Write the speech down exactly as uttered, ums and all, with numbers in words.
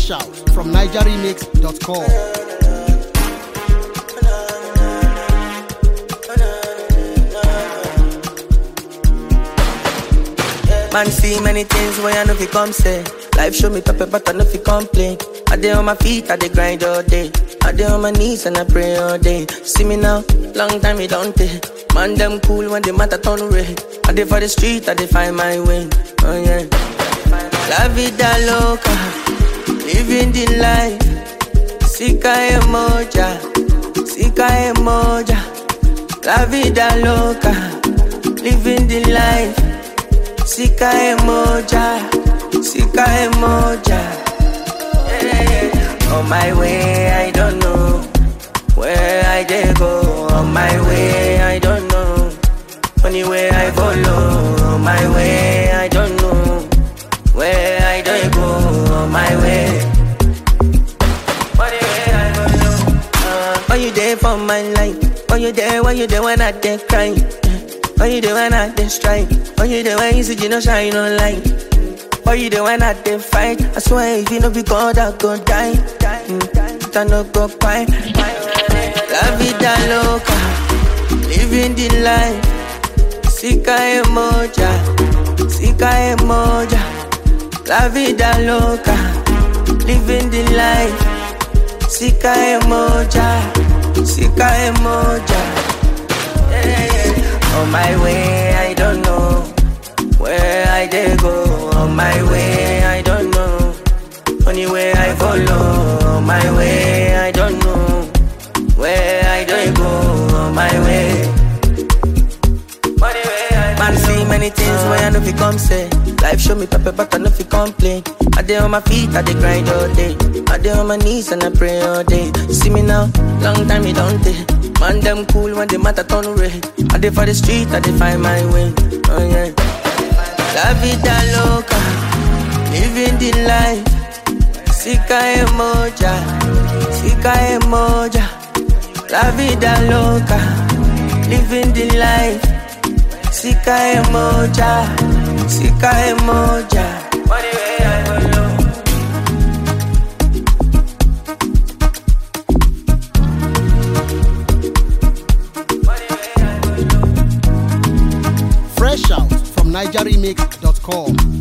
Fresh out from niger remix dot com. Man see many things where I know fi come say. Life show me pepper but I know fi complain. I dey on my feet, I dey grind all day. I dey on my knees and I pray all day. See me now, long time it don't take. Man them cool when the matter turn red. I dey for the street, I dey find my way. Oh yeah. La vida loca, living the life. Sika emoja, sika emoja. La vida loca, living the life. Sika emoja, sika emoja. Yeah, yeah, yeah. On my way, I don't know where I dey go. On my way, I don't know anywhere I follow. On my way, I don't know where I dey go. On my way, anywhere I follow. Uh, are you there for my life? Are you there? Why you there when I dey cry? Are you there when I dey strike? Are you there when you see you no shine no light? Are you there when I dey fight? I swear if you no be God I go die. Mm, I no go quiet. La vida loca, living the life. Sika emoja, sika emoja. La vida loca, living the life. Sika emoja, sika emoja. Yeah, yeah. On my way, I don't know where I dey go. On my way, I don't know anywhere I follow. On my way, I don't know where I dey go. On my way, man see many things where I know fi come say. Life show me pepper but I know fi complain. I dey on my feet, I dey grind all day. I dey on my knees and I pray all day. See me now, long time it don't take. Man them cool when the matter turn red. I dey for the street, I dey find my way. Oh yeah. La vida loca, living the life. Sika emoja, sika emoja. La vida loca, living the life. Sika emoja, sika emoja. Anyway, I follow. Fresh out from niger remix dot com.